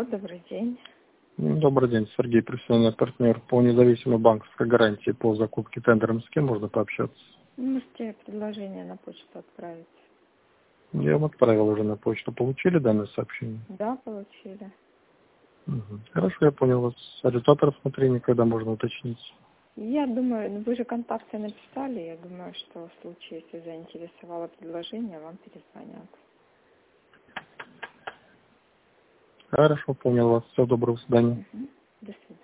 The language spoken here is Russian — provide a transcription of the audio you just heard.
Алло, добрый день. Добрый день, Сергей, профессиональный партнер по независимой банковской гарантии по закупке тендером. С кем можно пообщаться? Можете предложение на почту отправить? Я вам отправил уже на почту. Получили данное сообщение? Да, получили. Хорошо, я понял вас. А результат рассмотрения когда можно уточнить? Я думаю, вы же контакты написали, я думаю, что в случае, если заинтересовало предложение, вам перезвонят. Хорошо, понял вас. Всего доброго, до свидания. До свидания.